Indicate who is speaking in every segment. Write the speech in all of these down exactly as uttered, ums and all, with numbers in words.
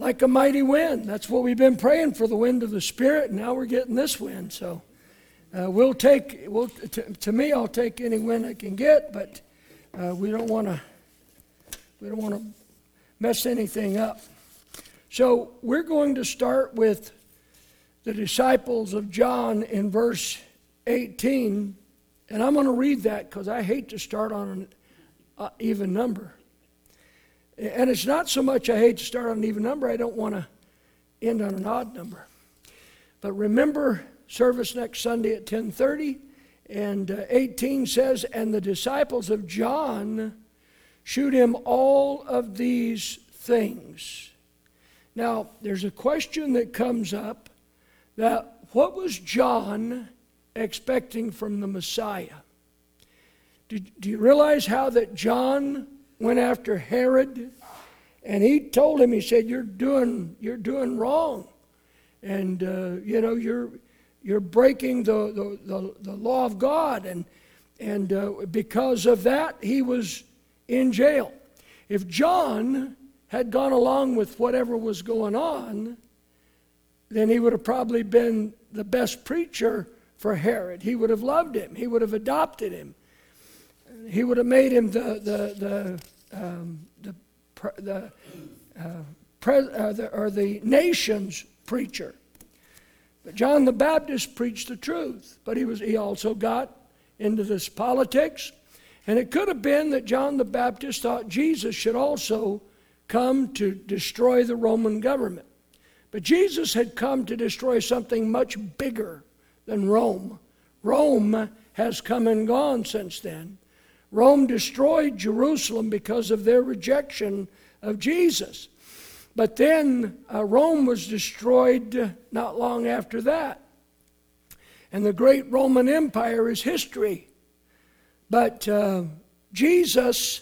Speaker 1: like a mighty wind. That's what we've been praying for, the wind of the Spirit, and now we're getting this wind. So uh, we'll take, we'll, to, to me, I'll take any wind I can get, but uh, we don't want to, we don't want to mess anything up. So we're going to start with the disciples of John in verse eighteen, and I'm going to read that because I hate to start on an uh, even number. And it's not so much I hate to start on an even number, I don't want to end on an odd number. But remember service next Sunday at ten thirty, and uh, eighteen says, "And the disciples of John shewed him all of these things." Now, there's a question that comes up, that what was John expecting from the Messiah? Do, do you realize how that John went after Herod, and he told him, he said, you're doing you're doing wrong, and uh, you know you're you're breaking the the, the, the law of God, and and uh, because of that he was in jail. If John had gone along with whatever was going on, then he would have probably been the best preacher for Herod. He would have loved him. He would have adopted him. He would have made him the the the um, the the, uh, pre, uh, the or the nation's preacher. But John the Baptist preached the truth, but he was he also got into this politics, and it could have been that John the Baptist thought Jesus should also come to destroy the Roman government. But Jesus had come to destroy something much bigger than Rome. Rome has come and gone since then. Rome destroyed Jerusalem because of their rejection of Jesus. But then uh, Rome was destroyed not long after that. And the great Roman Empire is history. But uh, Jesus,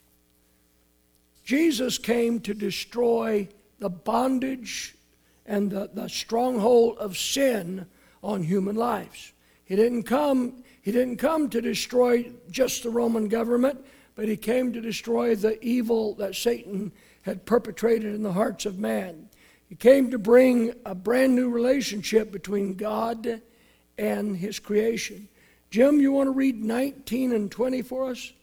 Speaker 1: Jesus came to destroy the bondage and the, the stronghold of sin on human lives. He didn't come, he didn't come to destroy just the Roman government, but he came to destroy the evil that Satan had perpetrated in the hearts of man. He came to bring a brand new relationship between God and his creation. Jim, you want to read nineteen and twenty for us?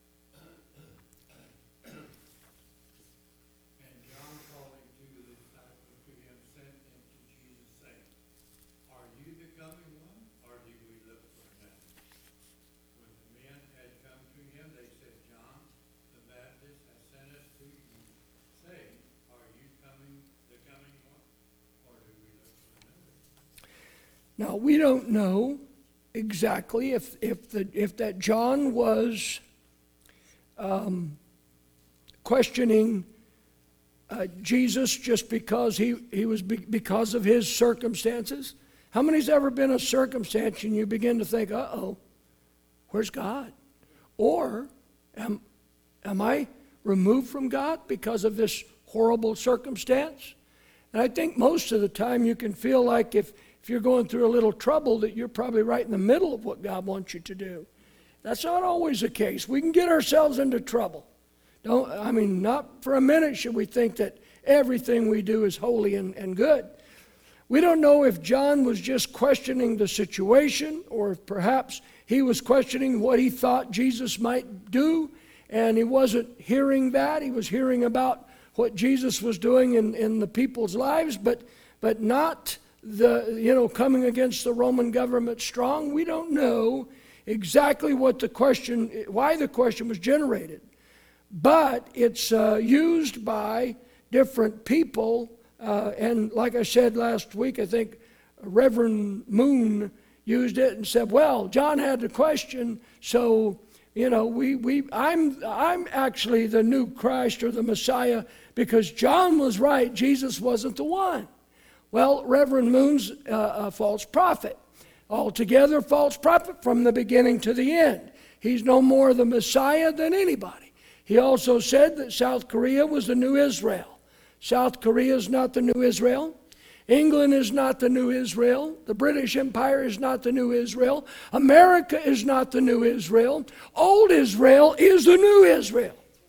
Speaker 1: Now, we don't know exactly if if the if that John was um, questioning uh, Jesus just because he, he was be, because of his circumstances. How many's ever been a circumstance and you begin to think, uh-oh, where's God? Or am, am I removed from God because of this horrible circumstance? And I think most of the time you can feel like if If you're going through a little trouble, that you're probably right in the middle of what God wants you to do. That's not always the case. We can get ourselves into trouble. Don't, I mean, not for a minute should we think that everything we do is holy and, and good. We don't know if John was just questioning the situation, or if perhaps he was questioning what he thought Jesus might do, and he wasn't hearing that. He was hearing about what Jesus was doing in, in the people's lives, but but not the, you know, coming against the Roman government strong. We don't know exactly what the question, why the question was generated. But it's uh, used by different people. Uh, and like I said last week, I think Reverend Moon used it and said, well, John had the question, so, you know, we, we I'm I'm actually the new Christ or the Messiah because John was right, Jesus wasn't the one. Well, Reverend Moon's uh, a false prophet. Altogether false prophet from the beginning to the end. He's no more the Messiah than anybody. He also said that South Korea was the new Israel. South Korea is not the new Israel. England is not the new Israel. The British Empire is not the new Israel. America is not the new Israel. Old Israel is the new Israel.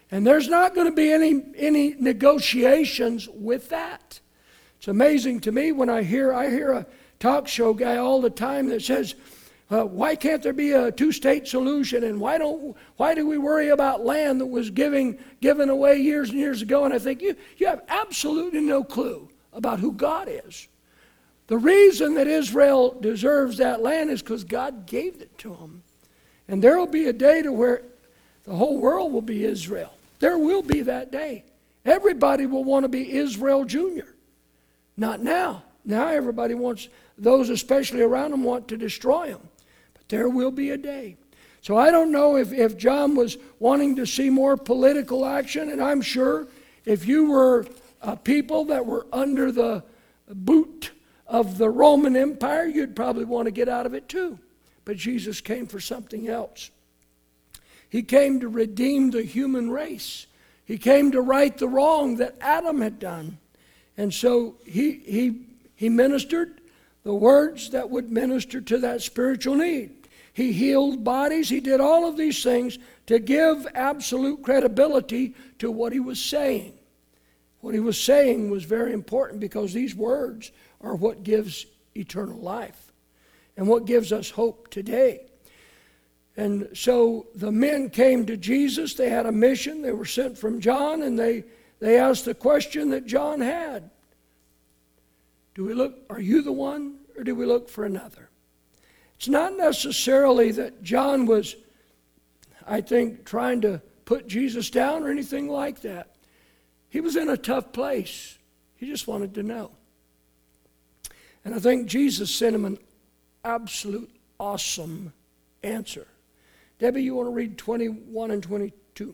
Speaker 1: And there's not going to be any, any negotiations with that. It's amazing to me when I hear, I hear a talk show guy all the time that says, uh, why can't there be a two-state solution? And why don't why do we worry about land that was giving, given away years and years ago? And I think you, you have absolutely no clue about who God is. The reason that Israel deserves that land is because God gave it to them. And there will be a day to where the whole world will be Israel. There will be that day. Everybody will want to be Israel Junior Not now. Now everybody wants, those especially around them want to destroy them. But there will be a day. So I don't know if, if John was wanting to see more political action, and I'm sure if you were a people that were under the boot of the Roman Empire, you'd probably want to get out of it too. But Jesus came for something else. He came to redeem the human race. He came to right the wrong that Adam had done. And so he, he, he ministered the words that would minister to that spiritual need. He healed bodies. He did all of these things to give absolute credibility to what he was saying. What he was saying was very important because these words are what gives eternal life and what gives us hope today. And so the men came to Jesus. They had a mission. They were sent from John, and they, they asked the question that John had. Do we look, are you the one, or do we look for another? It's not necessarily that John was, I think, trying to put Jesus down or anything like that. He was in a tough place. He just wanted to know. And I think Jesus sent him an absolute awesome answer. Debbie, you want to read twenty-one and twenty-two?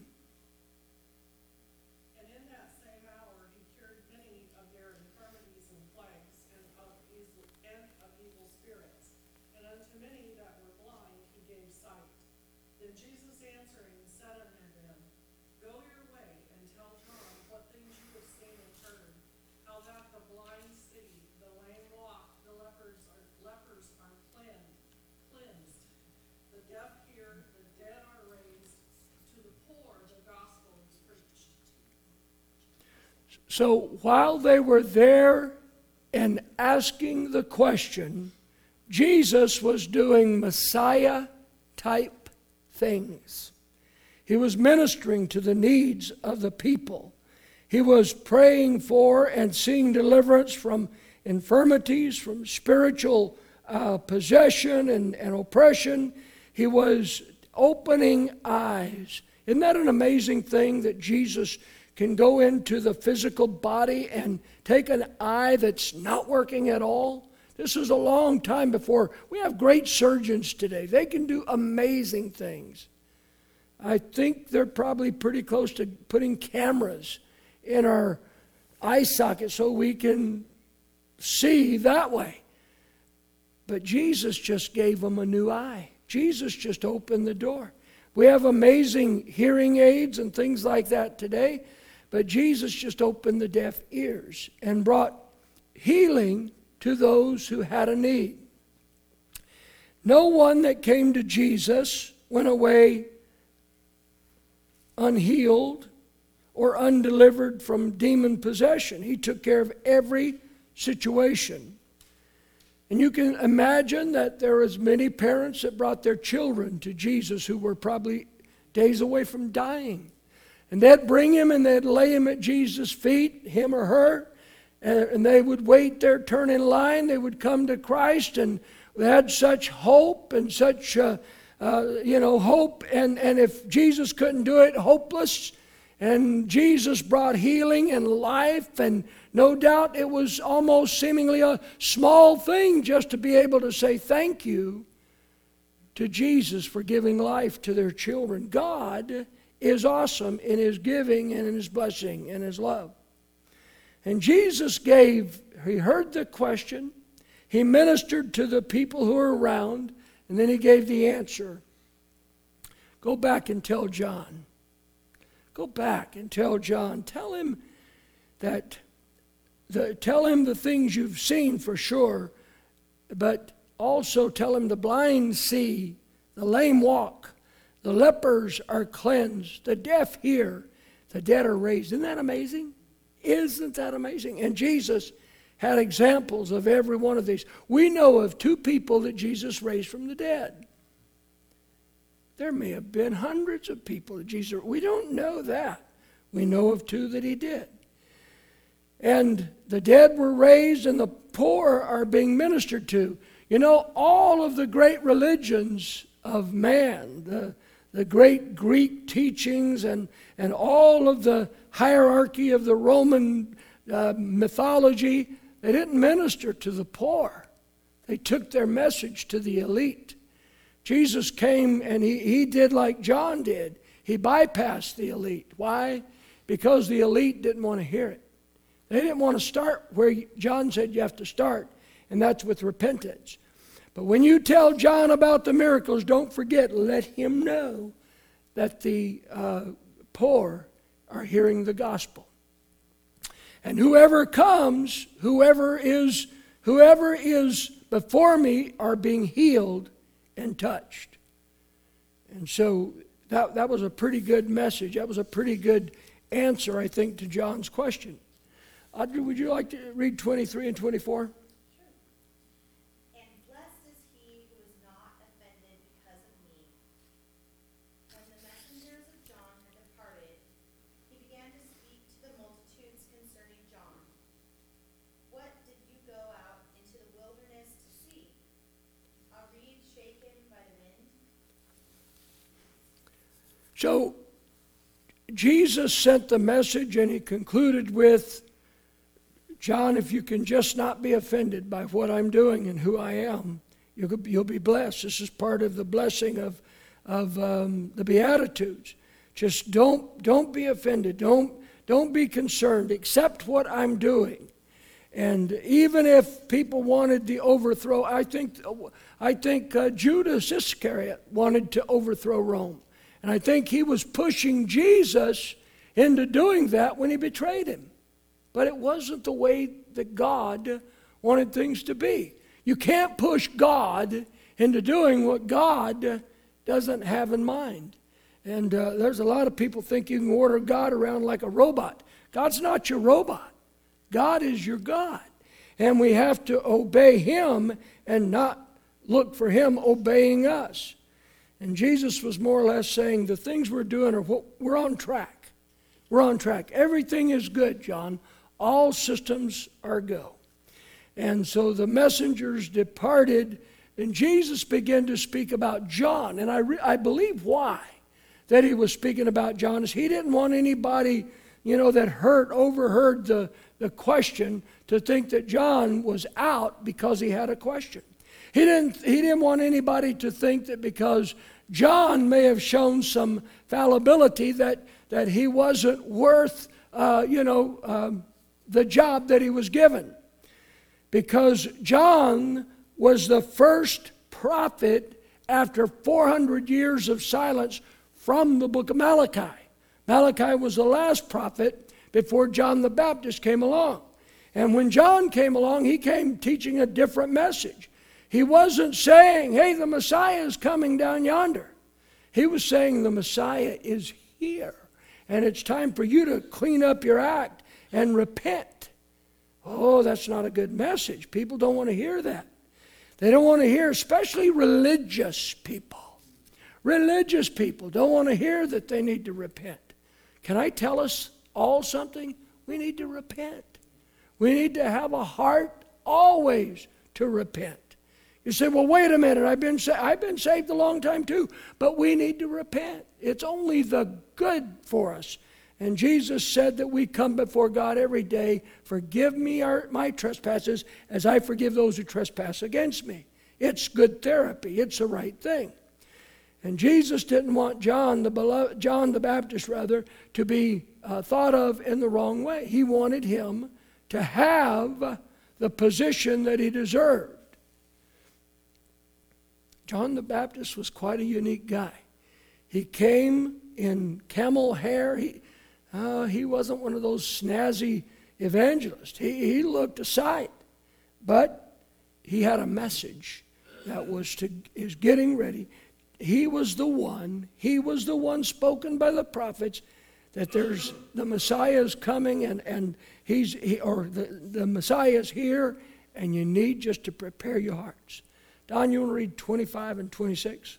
Speaker 2: And in that same hour he cured many of their infirmities and plagues, and of evil, and of evil spirits. And unto many that were blind he gave sight. Then Jesus answering said unto them, Go your way, and tell John what things you have seen and heard, how that the blind see, the lame walk, the lepers are lepers are cleansed, cleansed, the deaf hear, the dead are raised, to the poor the gospel is preached.
Speaker 1: So while they were there and asking the question, Jesus was doing Messiah-type things. He was ministering to the needs of the people. He was praying for and seeing deliverance from infirmities, from spiritual uh, possession and, and oppression. He was opening eyes. Isn't that an amazing thing that Jesus can go into the physical body and take an eye that's not working at all? This is a long time before. We have great surgeons today. They can do amazing things. I think they're probably pretty close to putting cameras in our eye socket so we can see that way. But Jesus just gave them a new eye. Jesus just opened the door. We have amazing hearing aids and things like that today, but Jesus just opened the deaf ears and brought healing to those who had a need. No one that came to Jesus went away unhealed or undelivered from demon possession. He took care of every situation. And you can imagine that there was many parents that brought their children to Jesus who were probably days away from dying. And they'd bring him and they'd lay him at Jesus' feet, him or her, and they would wait their turn in line. They would come to Christ, and they had such hope and such, uh, uh, you know, hope. And, and if Jesus couldn't do it, hopeless. And Jesus brought healing and life, and no doubt it was almost seemingly a small thing just to be able to say thank you to Jesus for giving life to their children. God is awesome in his giving and in his blessing and his love. And Jesus gave, he heard the question, he ministered to the people who were around, and then he gave the answer. Go back and tell John. Go back and tell John. Tell him that, the, tell him the things you've seen for sure, but also tell him the blind see, the lame walk, the lepers are cleansed, the deaf hear, the dead are raised. Isn't that amazing? Isn't that amazing? And Jesus had examples of every one of these. We know of two people that Jesus raised from the dead. There may have been hundreds of people that Jesus, we don't know that. We know of two that he did. And the dead were raised and the poor are being ministered to. You know, all of the great religions of man, the, the great Greek teachings and, and all of the hierarchy of the Roman uh, mythology, they didn't minister to the poor. They took their message to the elite. Jesus came and he, he did like John did. He bypassed the elite. Why? Because the elite didn't want to hear it. They didn't want to start where John said you have to start, and that's with repentance. But when you tell John about the miracles, don't forget, let him know that the uh, poor are hearing the gospel. And whoever comes, whoever is, whoever is before me are being healed and touched. And so that, that was a pretty good message. That was a pretty good answer, I think, to John's question. Audrey, would you like to read twenty-three and twenty-four?
Speaker 3: Sure. And blessed is he who is not offended because of me. When the messengers of John had departed, he began to speak to the multitudes concerning John. What did you go out into the wilderness to see? A reed shaken by the wind?
Speaker 1: So Jesus sent the message and he concluded with, John, if you can just not be offended by what I'm doing and who I am, you'll, you'll be blessed. This is part of the blessing of, of um, the Beatitudes. Just don't, don't be offended. Don't, don't be concerned. Accept what I'm doing. And even if people wanted the overthrow, I think, I think uh, Judas Iscariot wanted to overthrow Rome. And I think he was pushing Jesus into doing that when he betrayed him. But it wasn't the way that God wanted things to be. You can't push God into doing what God doesn't have in mind. And uh, there's a lot of people think you can order God around like a robot. God's not your robot. God is your God. And we have to obey him and not look for him obeying us. And Jesus was more or less saying the things we're doing are what we're on track. We're on track. Everything is good, John. All systems are go. And so the messengers departed, and Jesus began to speak about John. And I, re- I believe why that he was speaking about John is he didn't want anybody, you know, that heard, overheard the, the question to think that John was out because he had a question. He didn't, he didn't want anybody to think that because John may have shown some fallibility that, that he wasn't worth, uh, you know, um, the job that he was given. Because John was the first prophet after four hundred years of silence from the book of Malachi. Malachi was the last prophet before John the Baptist came along. And when John came along, he came teaching a different message. He wasn't saying, hey, the Messiah is coming down yonder. He was saying the Messiah is here. And it's time for you to clean up your act and repent. Oh, that's not a good message. People don't want to hear that. They don't want to hear, especially religious people. Religious people don't want to hear that they need to repent. Can I tell us all something? We need to repent. We need to have a heart always to repent. You say, well, wait a minute, I've been, sa- I've been saved a long time too, but we need to repent. It's only the good for us. And Jesus said that we come before God every day, forgive me our, my trespasses as I forgive those who trespass against me. It's good therapy. It's the right thing. And Jesus didn't want John the beloved, John the Baptist rather, to be uh, thought of in the wrong way. He wanted him to have the position that he deserved. John the Baptist was quite a unique guy. He came in camel hair. He, uh, he wasn't one of those snazzy evangelists. He, he looked a sight. But he had a message that was to is getting ready. He was the one, he was the one spoken by the prophets that there's the Messiah is coming, and, and he's he, or the, the Messiah is here, and you need just to prepare your hearts. Don, you want to read twenty-five and twenty-six?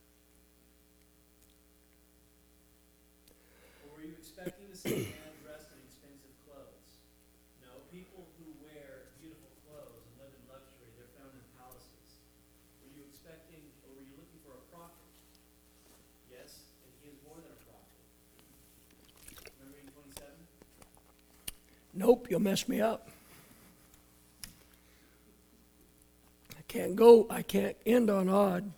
Speaker 4: Or were you expecting to see a man dressed in expensive clothes? No, people who wear beautiful clothes and live in luxury, they're found in palaces. Were you expecting, or were you looking for a prophet? Yes, and he is more than a prophet. Remember reading twenty-seven?
Speaker 1: Nope, you'll mess me up. I can't go, I can't end on odd.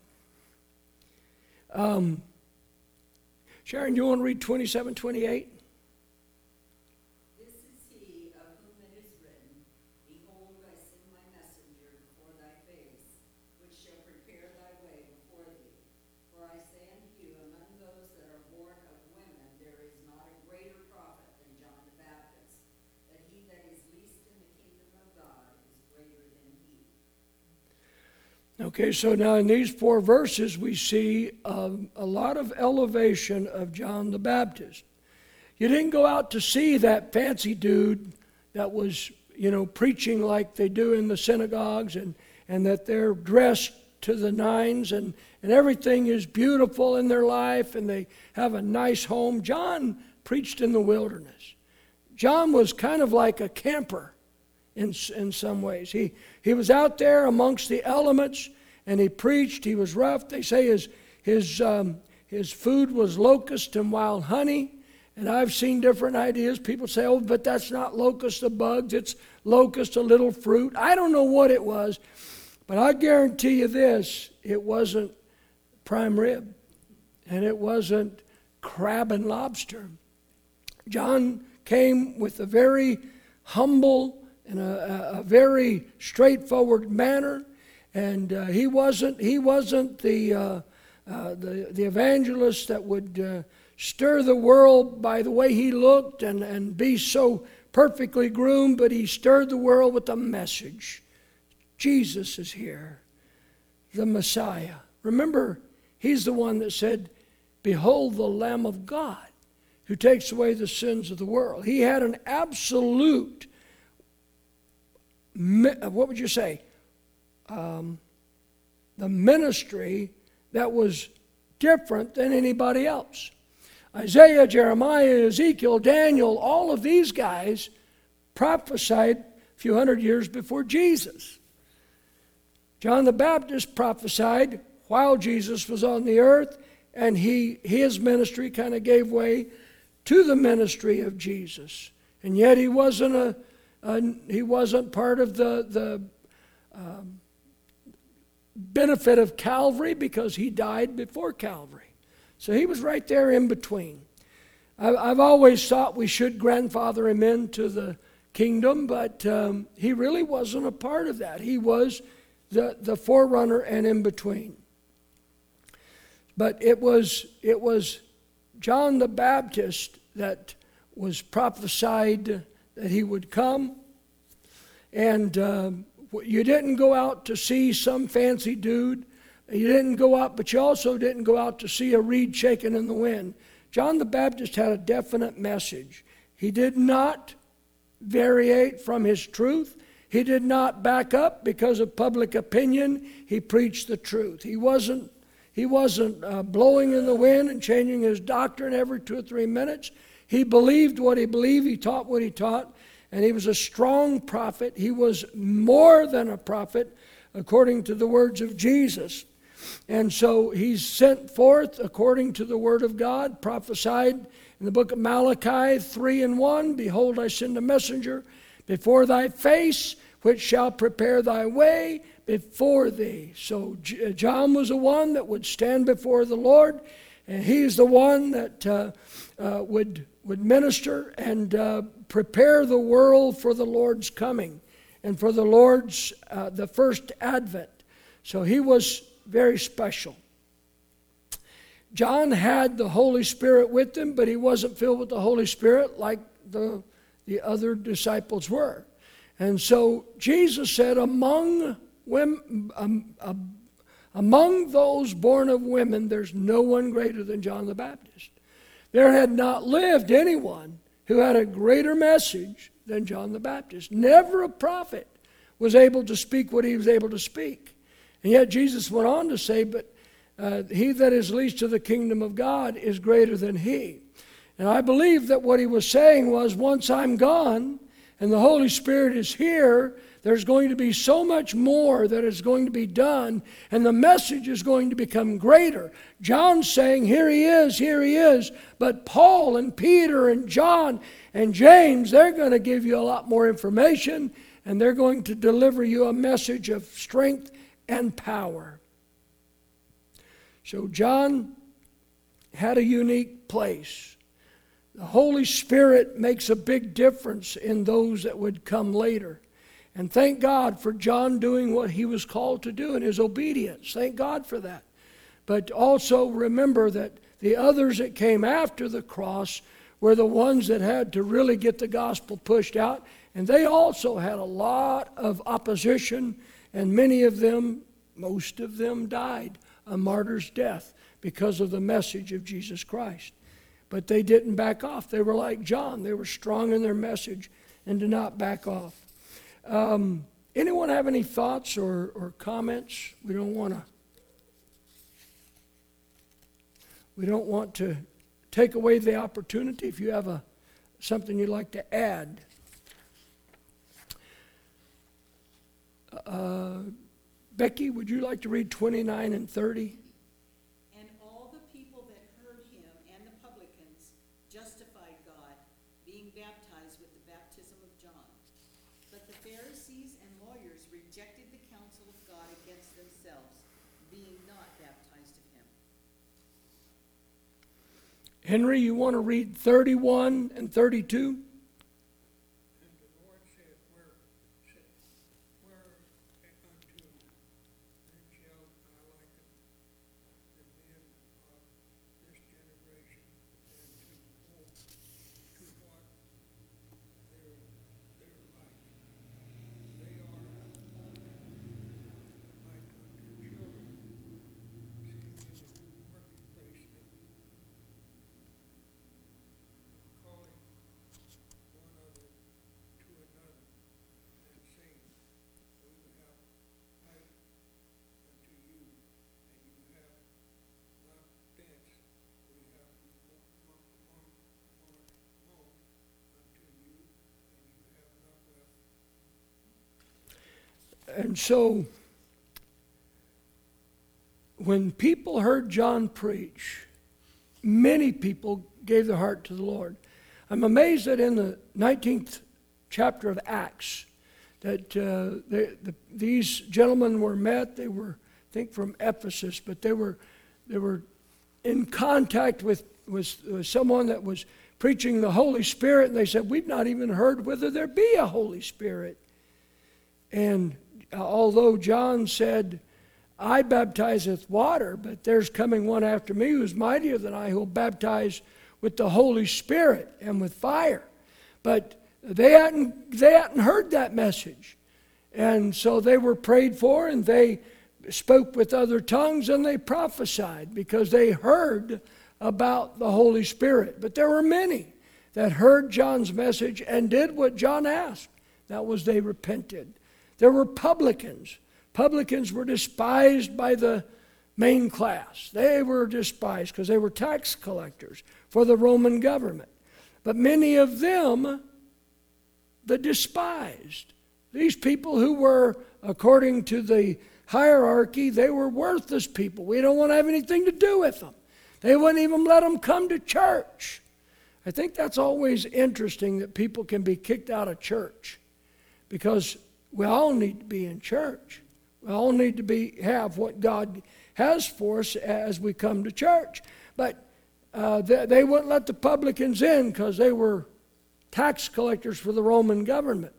Speaker 1: Um, Sharon, you want to read twenty-seven, twenty-eight?
Speaker 5: This is he of whom it is written, Behold, I send my messenger before thy face, which shall prepare thy way before thee. For I say unto you, among those that are born of women, there is not a greater prophet than John the Baptist. But he that is least in the kingdom of God is greater than he.
Speaker 1: Okay, so now in these four verses, we see um, a lot of elevation of John the Baptist. You didn't go out to see that fancy dude that was, you know, preaching like they do in the synagogues, and, and that they're dressed to the nines, and, and everything is beautiful in their life, and they have a nice home. John preached in the wilderness. John was kind of like a camper in, in some ways. He, he was out there amongst the elements, and he preached. He was rough. They say his, his, um, his food was locust and wild honey. And I've seen different ideas. People say, oh, but that's not locust of bugs. It's locust of little fruit. I don't know what it was. But I guarantee you this, it wasn't prime rib. And it wasn't crab and lobster. John came with a very humble and a, a, a very straightforward manner. And uh, he wasn't he wasn't the, uh, uh, the, the evangelist that would uh, stir the world by the way he looked and, and be so perfectly groomed, but he stirred the world with a message. Jesus is here, the Messiah. Remember, he's the one that said, behold the Lamb of God who takes away the sins of the world. He had an absolute, what would you say, um, the ministry that was different than anybody else. Isaiah, Jeremiah, Ezekiel, Daniel, all of these guys prophesied a few hundred years before Jesus. John the Baptist prophesied while Jesus was on the earth, and he his ministry kind of gave way to the ministry of Jesus. And yet he wasn't a, a he wasn't part of the the um, benefit of Calvary, because he died before Calvary. So he was right there in between. I've always thought we should grandfather him into the kingdom, but um, he really wasn't a part of that. He was the, the forerunner and in between. But it was it was John the Baptist that was prophesied that he would come. And uh, you didn't go out to see some fancy dude. You didn't go out, but you also didn't go out to see a reed shaking in the wind. John the Baptist had a definite message. He did not variate from his truth. He did not back up because of public opinion. He preached the truth. He wasn't, he wasn't uh, blowing in the wind and changing his doctrine every two or three minutes. He believed what he believed. He taught what he taught. And he was a strong prophet. He was more than a prophet, according to the words of Jesus. And so he's sent forth according to the word of God, prophesied in the book of Malachi three and one, behold, I send a messenger before thy face, which shall prepare thy way before thee. So John was the one that would stand before the Lord, and he's the one that uh, uh, would, would minister and uh, prepare the world for the Lord's coming and for the Lord's, uh, the first advent. So he was very special. John had the Holy Spirit with him, but he wasn't filled with the Holy Spirit like the, the other disciples were. And so Jesus said, among women, um, uh, among those born of women, there's no one greater than John the Baptist. There had not lived anyone who had a greater message than John the Baptist. Never a prophet was able to speak what he was able to speak. And yet Jesus went on to say, but uh, he that is least to the kingdom of God is greater than he. And I believe that what he was saying was, once I'm gone and the Holy Spirit is here, there's going to be so much more that is going to be done, and the message is going to become greater. John's saying, here he is, here he is. But Paul and Peter and John and James, they're going to give you a lot more information, and they're going to deliver you a message of strength and power. So John had a unique place. The Holy Spirit makes a big difference in those that would come later. And thank God for John doing what he was called to do in his obedience. Thank God for that. But also remember that the others that came after the cross were the ones that had to really get the gospel pushed out. And they also had a lot of opposition, and many of them, most of them died a martyr's death because of the message of Jesus Christ. But they didn't back off. They were like John. They were strong in their message and did not back off. Um, anyone have any thoughts or, or comments? We don't want to we don't want to take away the opportunity. If you have a something you'd like to add. Uh, Becky, would you like to read twenty-nine and thirty?
Speaker 6: And all the people that heard him and the publicans justified God, being baptized with the baptism of John. But the Pharisees and lawyers rejected the counsel of God against themselves, being not baptized of him.
Speaker 1: Henry, you want to read thirty-one and thirty-two?
Speaker 7: And the Lord said, Where, said, where unto them shall I liken the men of this generation, and to what, to what they're, they're like? They are like unto children, sitting in the marketplace and calling one another to another, and saying, We have light unto you, and you have not thence. We have mourned mourn, mourn unto you, and you have not wept.
Speaker 1: And so, when people heard John preach, many people gave their heart to the Lord. I'm amazed that in the nineteenth chapter of Acts, that uh, they, the, these gentlemen were met. They were, I think, from Ephesus, but they were they were in contact with, with, with someone that was preaching the Holy Spirit, and they said, we've not even heard whether there be a Holy Spirit. And uh, although John said, I baptize with water, but there's coming one after me who's mightier than I, who will baptize with the Holy Spirit and with fire. But they hadn't, they hadn't heard that message. And so they were prayed for, and they spoke with other tongues, and they prophesied because they heard about the Holy Spirit. But there were many that heard John's message and did what John asked. That was, they repented. There were publicans. Publicans were despised by the main class. They were despised because they were tax collectors for the Roman government. But many of them, the despised. These people who were, according to the hierarchy, they were worthless people. We don't want to have anything to do with them. They wouldn't even let them come to church. I think that's always interesting that people can be kicked out of church, because we all need to be in church. We all need to be have what God has for us as we come to church. But uh, they, they wouldn't let the publicans in because they were tax collectors for the Roman government.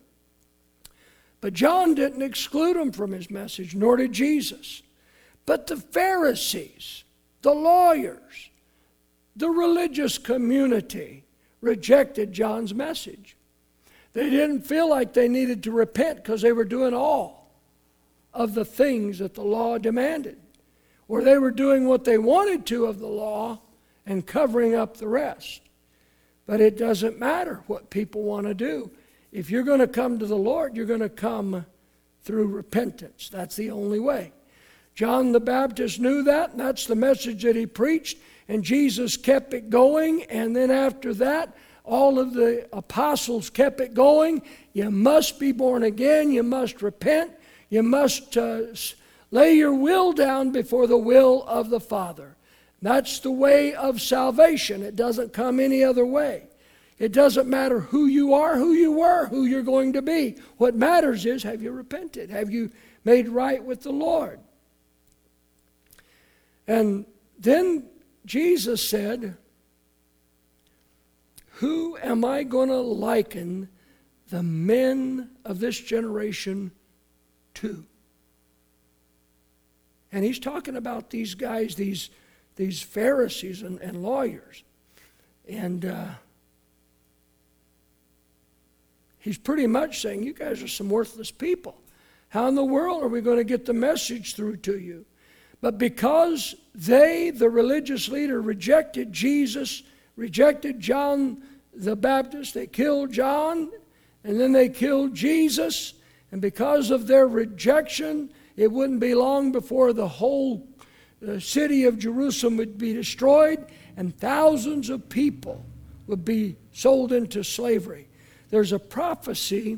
Speaker 1: But John didn't exclude them from his message, nor did Jesus. But the Pharisees, the lawyers, the religious community rejected John's message. They didn't feel like they needed to repent because they were doing all of the things that the law demanded. Or they were doing what they wanted to of the law and covering up the rest. But it doesn't matter what people want to do. If you're going to come to the Lord, you're going to come through repentance. That's the only way. John the Baptist knew that, and that's the message that he preached, and Jesus kept it going, and then after that, all of the apostles kept it going. You must be born again. You must repent. You must uh, lay your will down before the will of the Father. That's the way of salvation. It doesn't come any other way. It doesn't matter who you are, who you were, who you're going to be. What matters is, have you repented? Have you made right with the Lord? And then Jesus said, who am I going to liken the men of this generation to? And he's talking about these guys, these, these Pharisees and, and lawyers. And uh, he's pretty much saying, you guys are some worthless people. How in the world are we going to get the message through to you? But because they, the religious leader, rejected Jesus, rejected John the Baptist, they killed John, and then they killed Jesus. And because of their rejection, it wouldn't be long before the whole uh, city of Jerusalem would be destroyed, and thousands of people would be sold into slavery. There's a prophecy,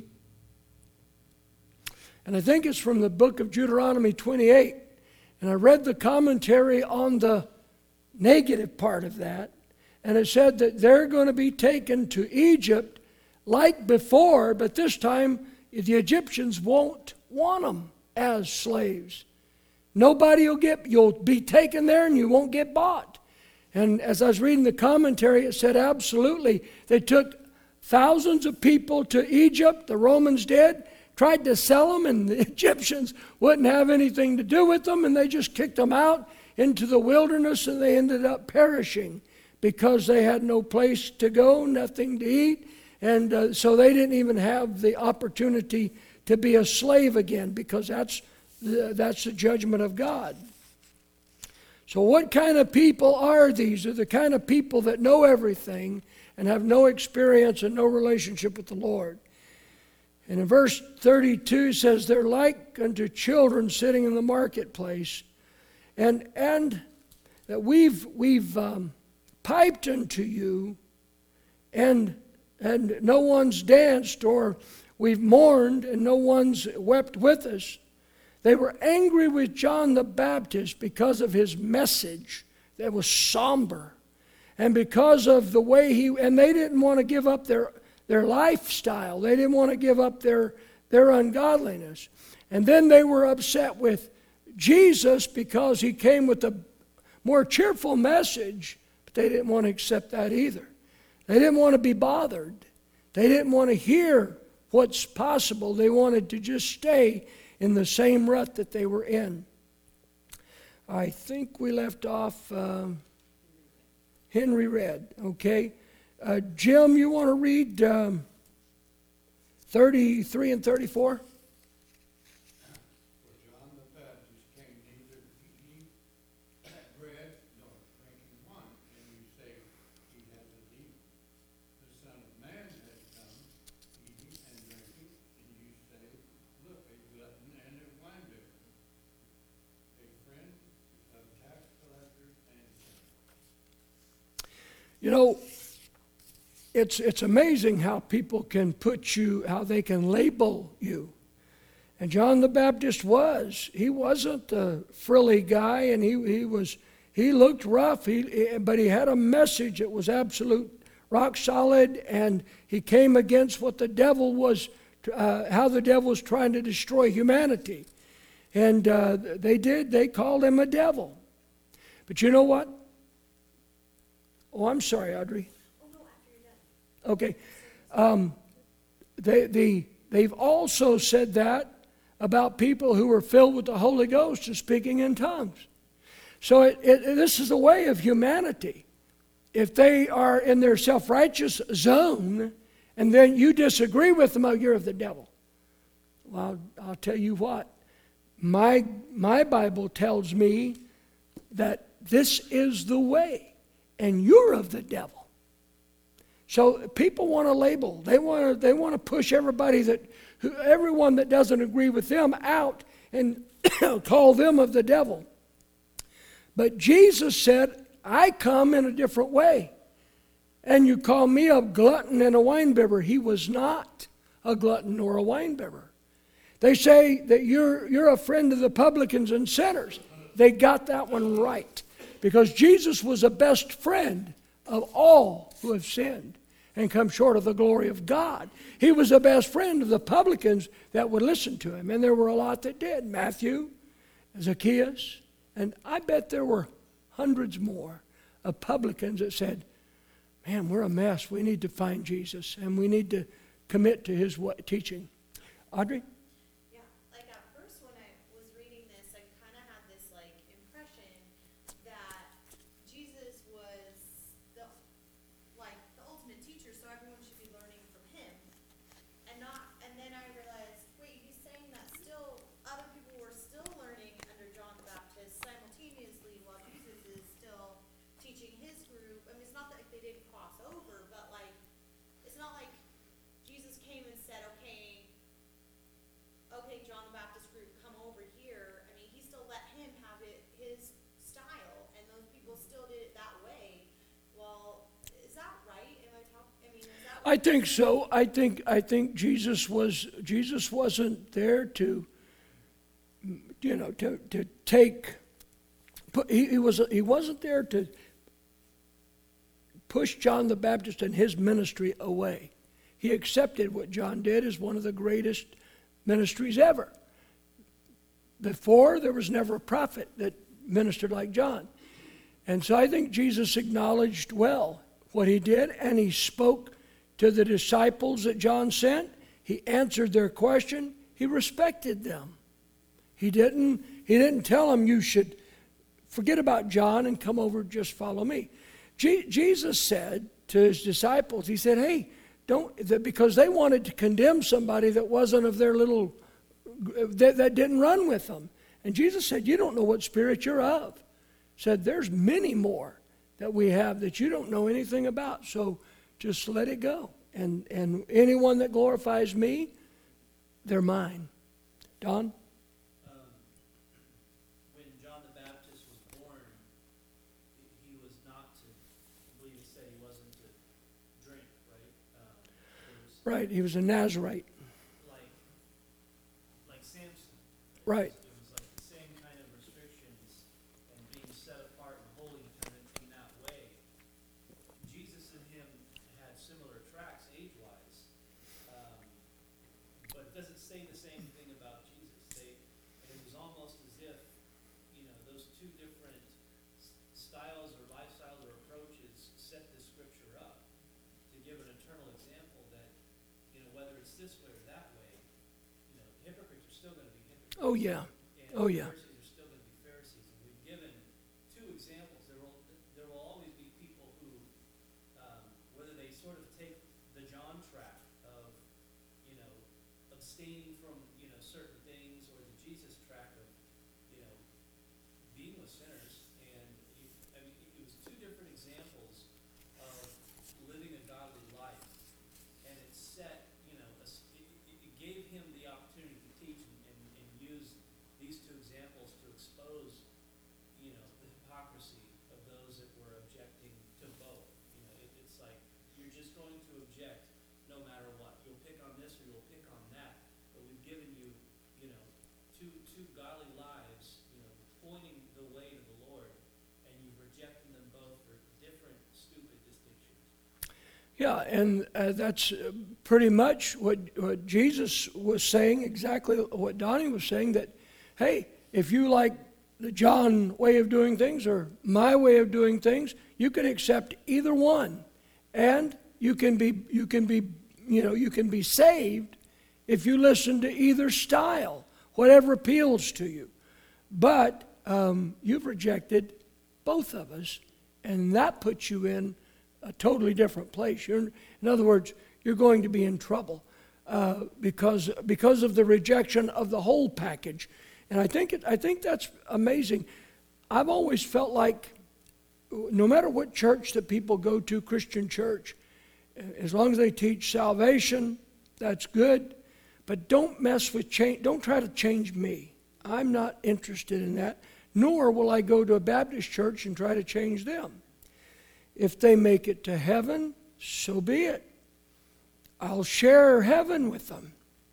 Speaker 1: and I think it's from the book of Deuteronomy twenty-eight. And I read the commentary on the negative part of that, and it said that they're going to be taken to Egypt like before, but this time the Egyptians won't want them as slaves. Nobody will get, you'll be taken there and you won't get bought. And as I was reading the commentary, it said absolutely, they took thousands of people to Egypt, the Romans did, tried to sell them, and the Egyptians wouldn't have anything to do with them, and they just kicked them out into the wilderness, and they ended up perishing because they had no place to go, nothing to eat, and uh, so they didn't even have the opportunity to be a slave again, because that's the, that's the judgment of God. So what kind of people are these? They're the kind of people that know everything and have no experience and no relationship with the Lord. And in verse thirty-two it says, they're like unto children sitting in the marketplace. And and that we've we've um, piped unto you, and and no one's danced, or we've mourned and no one's wept with us. They were angry with John the Baptist because of his message that was somber. And because of the way he, and they didn't want to give up their their lifestyle. They didn't want to give up their, their ungodliness. And then they were upset with Jesus because he came with a more cheerful message, but they didn't want to accept that either. They didn't want to be bothered. They didn't want to hear what's possible. They wanted to just stay in the same rut that they were in. I think we left off uh, Henry read, okay? Uh, Jim, you want to read um, thirty-three and thirty-four?
Speaker 7: For John the Baptist came neither eating bread nor drinking wine, and you say he has a demon. The Son of Man has come eating and drinking, and you say, look, a glutton and a winebibber, a friend of tax collectors and sinners.
Speaker 1: You know, It's it's amazing how people can put you, how they can label you. And John the Baptist was. He wasn't a frilly guy, and he, he was he looked rough, he, but he had a message that was absolute rock solid, and he came against what the devil was, uh, how the devil was trying to destroy humanity. And uh, they did, they called him a devil. But you know what? Oh, I'm sorry, Audrey. Okay. Um, they, they, they've also said that about people who were filled with the Holy Ghost and speaking in tongues. So it, it, this is the way of humanity. If they are in their self-righteous zone and then you disagree with them, oh, you're of the devil. Well, I'll, I'll tell you what. My, my Bible tells me that this is the way. and you're of the devil. So people want to label. They want to, they want to push everybody that, who, everyone that doesn't agree with them out and call them of the devil. But Jesus said, I come in a different way. And you call me a glutton and a winebibber. He was not a glutton or a winebibber. They say that you're, you're a friend of the publicans and sinners. They got that one right. Because Jesus was the best friend of all who have sinned and come short of the glory of God. He was the best friend of the publicans that would listen to him. And there were a lot that did. Matthew, Zacchaeus, and I bet there were hundreds more of publicans that said, man, we're a mess. We need to find Jesus, and we need to commit to his teaching. Audrey?
Speaker 3: Yeah, like at first when I was reading this, I kind of had this like impression that Jesus was the like the ultimate teacher, so everyone should be learning from him, and not. And then I realized, wait, he's saying that still other people were still learning under John the Baptist simultaneously while Jesus is still teaching his group. I mean, it's not that they didn't cross over, but like it's not like Jesus came and said, okay, okay, John the Baptist group, come over here. I mean, he still let him have it his style, and those people still did it that way. Well, is that right? Am I talking? I mean, is that?
Speaker 1: I think so. I think I think Jesus was Jesus wasn't there to, you know, to to take. Put, he, he was he wasn't there to push John the Baptist and his ministry away. He accepted what John did as one of the greatest ministries ever. Before, there was never a prophet that ministered like John. And so I think Jesus acknowledged well what he did, and he spoke to the disciples that John sent. He answered their question. He respected them. He didn't, he didn't tell them, you should forget about John and come over, just follow me. Je- Jesus said to his disciples, he said, hey, don't, because they wanted to condemn somebody that wasn't of their little, that, that didn't run with them. And Jesus said, you don't know what spirit you're of. Said, there's many more that we have that you don't know anything about. So just let it go. And, and anyone that glorifies me, they're mine. Don?
Speaker 4: Um, when John the Baptist was born, he, he was not to, I believe he said he wasn't to drink, right? Um, there was
Speaker 1: Right, he was a Nazarite.
Speaker 4: like, like Samson.
Speaker 1: Right.
Speaker 4: It was like the same kind of restrictions and being set apart and holy kind of in that way. Jesus and him had similar tracks age-wise, um, but it doesn't say the same thing about Jesus. They, it was almost as if, you know, those two different s- styles or lifestyles or approaches set the scripture up to give an eternal example that, you know, whether it's this way or that way, you know, hypocrites are still going to be hypocrites.
Speaker 1: Oh, yeah.
Speaker 4: And
Speaker 1: Oh, yeah.
Speaker 4: Pharisees are still going to be Pharisees. And we've given two examples. There will, there will always be people who, um, whether they sort of take the John track of, you know, abstaining from, you know, certain things, or the Jesus track of, you know, being with sinners. And, you, I mean, it was two different examples of living a godly life. And it set, you know, a s it, it, it gave him the opportunity to teach and, and, and use these two examples to expose, you know, the hypocrisy of those that were objecting to both. You know, it, it's like, you're just going to object no matter what. You'll pick on this or you'll pick on that. But we've given you, you know, two, two godly lives, you know, pointing the way to the Lord, and you've rejected them both for different stupid distinctions.
Speaker 1: Yeah, and uh, that's uh, pretty much what, what Jesus was saying, exactly what Donnie was saying, that, hey, if you like the John way of doing things or my way of doing things, you can accept either one. And you can be, you can be, you know, you can be saved if you listen to either style, whatever appeals to you. But um, you've rejected both of us, and that puts you in a totally different place. You're, in other words, you're going to be in trouble uh, because because of the rejection of the whole package. And I think it, I think that's amazing. I've always felt like no matter what church that people go to, Christian church, as long as they teach salvation, that's good. But don't mess with change. Don't try to change me. I'm not interested in that. Nor will I go to a Baptist church and try to change them. If they make it to heaven, so be it. I'll share heaven with them.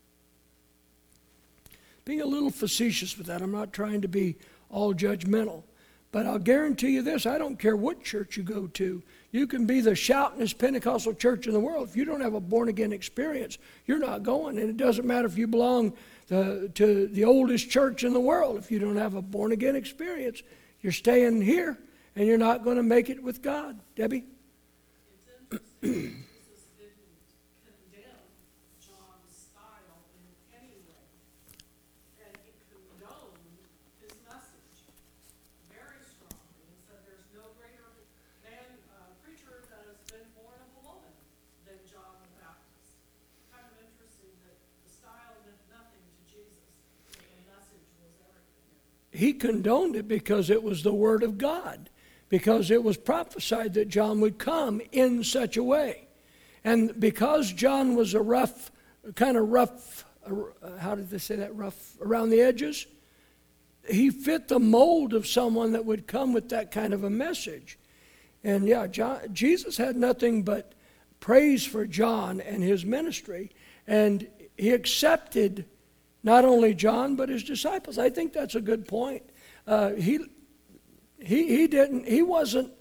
Speaker 1: Being a little facetious with that, I'm not trying to be all judgmental. But I'll guarantee you this, I don't care what church you go to. You can be the shoutingest Pentecostal church in the world. If you don't have a born-again experience, you're not going. And it doesn't matter if you belong to, to the oldest church in the world. If you don't have a born-again experience, you're staying here, and you're not going to make it with God. Debbie?
Speaker 2: It's interesting, Jesus didn't condemn John's style in any way, and he condoned his message very strongly. He said there's no greater man, uh, preacher that has been born of a woman than John the Baptist. Kind of interesting that the style meant nothing to Jesus, but the message was everything.
Speaker 1: He condoned it because it was the Word of God, because it was prophesied that John would come in such a way. And because John was a rough, kind of rough, uh, how did they say that, rough around the edges? He fit the mold of someone that would come with that kind of a message. And yeah, John, Jesus had nothing but praise for John and his ministry. And he accepted not only John, but his disciples. I think that's a good point. Uh, he, he, he didn't, he wasn't,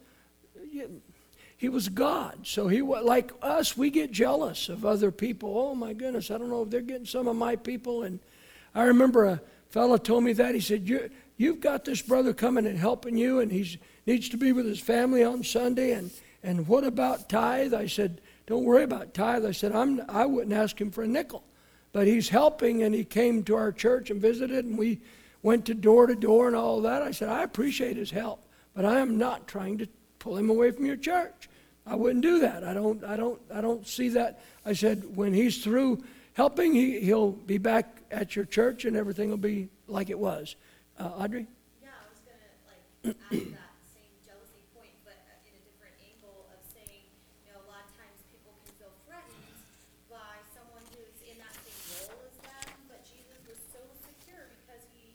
Speaker 1: he was God. So he was like us, we get jealous of other people. Oh my goodness, I don't know if they're getting some of my people. And I remember a fellow told me that. He said, you, you've got this brother coming and helping you, and he needs to be with his family on Sunday. And, and what about tithe? I said, don't worry about tithe. I said, I'm, I wouldn't ask him for a nickel. But he's helping, and he came to our church and visited, and we went to door to door and all that. I said, I appreciate his help, but I am not trying to pull him away from your church. I wouldn't do that. I don't, I don't, I don't see that. I said, when he's through helping, he, he'll be back at your church, and everything will be like it was. Uh, Audrey?
Speaker 3: Yeah, I was gonna like add that same jealousy point, but uh, in a different angle of saying, you know, a lot of times people can feel threatened by someone who's in that same role as them, but Jesus was so secure because he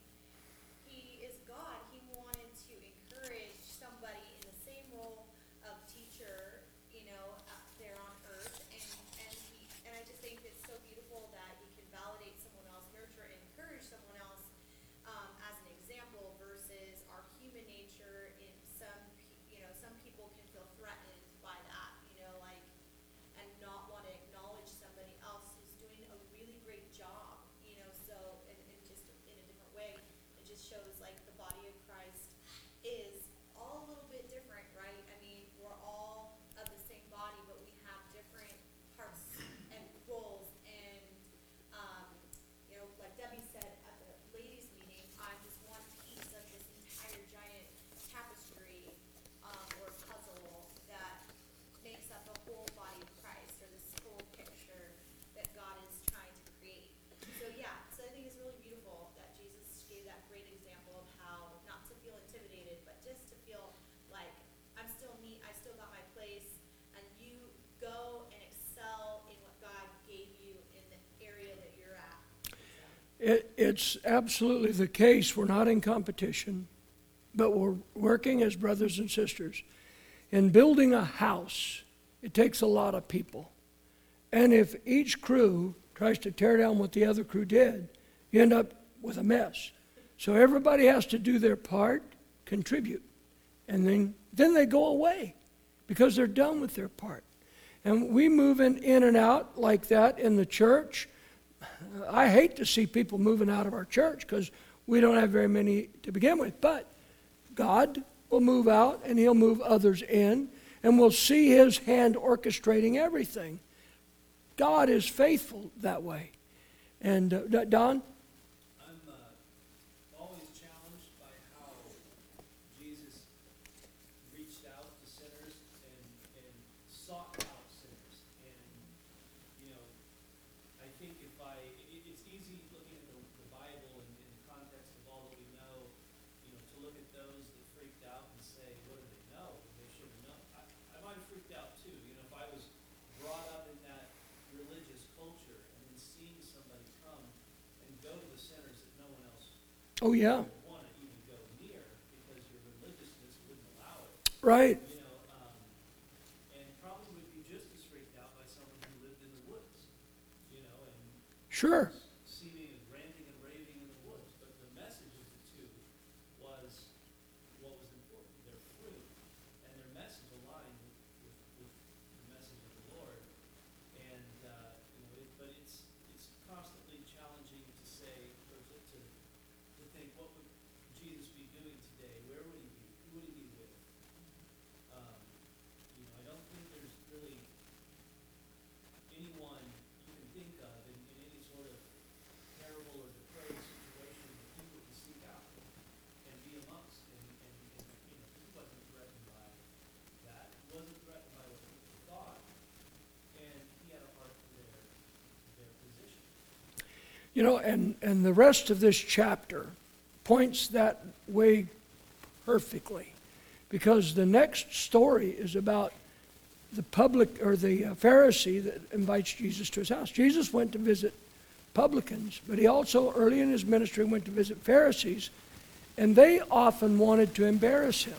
Speaker 3: he is God. He wanted to encourage somebody in the same role of teacher, you know, up there on earth, and and he and I just think it's so beautiful that he can validate someone else, nurture and encourage someone else. Um, as an example versus our human nature in some, pe- you know, some people can feel threatened by that, you know, like, and not want to acknowledge somebody else who's doing a really great job, you know, so, and, and just in a different way, it just shows like the body of Christ is all a little bit different, right? I mean, we're all of the same body, but we have different parts and roles and, um, you know, like Debbie said at the ladies' meeting, I'm just one piece of this entire giant tapestry, um, or puzzle that makes up the whole body of Christ, or this whole picture that God is trying to create. So yeah, so I think it's really beautiful that Jesus gave that great example of how not to feel intimidated, but just to feel like I'm still me, I still got my place, and you go and excel in what God gave you in the area that you're at. So.
Speaker 1: It, it's absolutely the case. We're not in competition, but we're working as brothers and sisters. In building a house, it takes a lot of people. And if each crew tries to tear down what the other crew did, you end up with a mess. So everybody has to do their part, contribute, and then, then they go away because they're done with their part. And we move in, in and out like that in the church. I hate to see people moving out of our church because we don't have very many to begin with. But God will move out, and he'll move others in, and we'll see his hand orchestrating everything. God is faithful that way. And uh, Don?
Speaker 4: I'm uh, always challenged by how Jesus reached out to sinners and, and sought out sinners. And, you know, I think if I, it, it's easy looking at the, the Bible and in the context of all that we know, you know, to look at those that freaked out and say, what do they know? They
Speaker 1: Oh, yeah,
Speaker 4: wouldn't want to even go near because your religiousness wouldn't allow it.
Speaker 1: right.
Speaker 4: You know, um, and probably would be just as freaked out by someone who lived in the woods, you know, and
Speaker 1: Sure.
Speaker 4: seeming and ranting and raving in the woods. But the message of the two was what was important, their fruit, and their message aligned with, with, with the message of the Lord. And, uh, you know, it, but it's, it's constantly challenging to say, or to, to, to think, what would Jesus be doing today? Where would he be? Who would he be with? Um, you know, I don't think there's really anyone you can think of in, in any sort of terrible or depraved situation that people can seek out and be amongst. And, and, and you know, he wasn't threatened by that. He wasn't threatened by what people thought. And he had a heart for their, their position.
Speaker 1: You know, and, and the rest of this chapter points that way perfectly, because the next story is about the public, or the uh, Pharisee that invites Jesus to his house. Jesus went to visit publicans, but he also, early in his ministry, went to visit Pharisees, and they often wanted to embarrass him.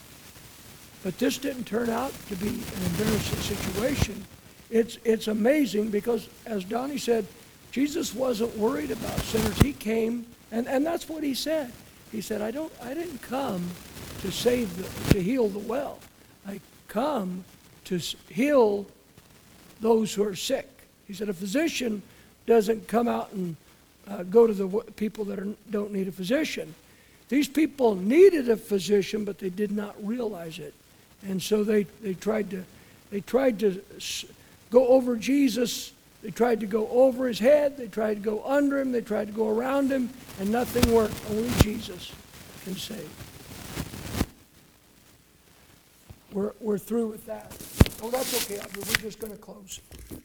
Speaker 1: But this didn't turn out to be an embarrassing situation. It's, it's amazing because, as Donnie said, Jesus wasn't worried about sinners. He came, and, and that's what he said. He said, I don't, I didn't come to save, the, to heal the well. I come to s- heal those who are sick. He said, a physician doesn't come out and uh, go to the w- people that are, don't need a physician. These people needed a physician, but they did not realize it. And so they, they tried to, they tried to s- go over Jesus. They tried to go over his head. They tried to go under him. They tried to go around him, and nothing worked. Only Jesus can save. We're, we're through with that. Oh, that's okay, Audrey. We're just going to close.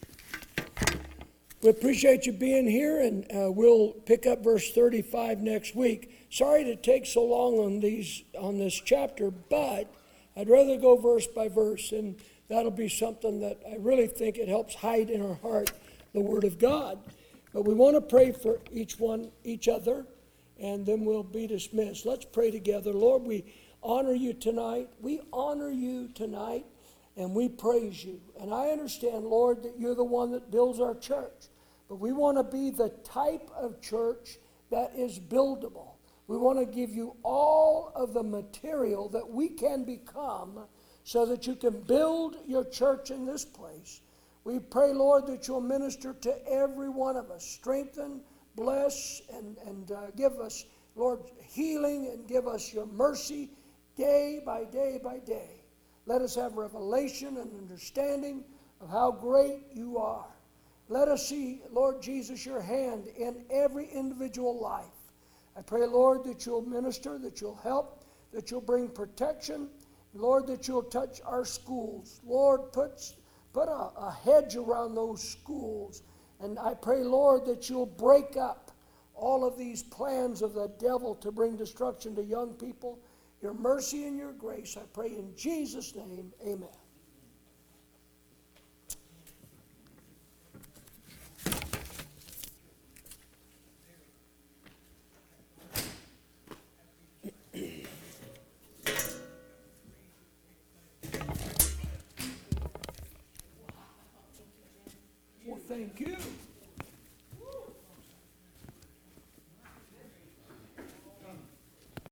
Speaker 1: We appreciate you being here, and uh, we'll pick up verse thirty-five next week. Sorry to take so long on these on this chapter, but I'd rather go verse by verse, and that'll be something that I really think it helps hide in our heart the Word of God. But we want to pray for each one, each other, and then we'll be dismissed. Let's pray together. Lord, we honor you tonight. We honor you tonight, and we praise you. And I understand, Lord, that you're the one that builds our church. But we want to be the type of church that is buildable. We want to give you all of the material that we can become so that you can build your church in this place. We pray, Lord, that you'll minister to every one of us. Strengthen, bless, and, and uh, give us, Lord, healing, and give us your mercy day by day by day. Let us have revelation and understanding of how great you are. Let us see, Lord Jesus, your hand in every individual life. I pray, Lord, that you'll minister, that you'll help, that you'll bring protection. Lord, that you'll touch our schools. Lord, put, put a, a hedge around those schools. And I pray, Lord, that you'll break up all of these plans of the devil to bring destruction to young people. Your mercy and your grace, I pray in Jesus' name, amen. Well, thank you.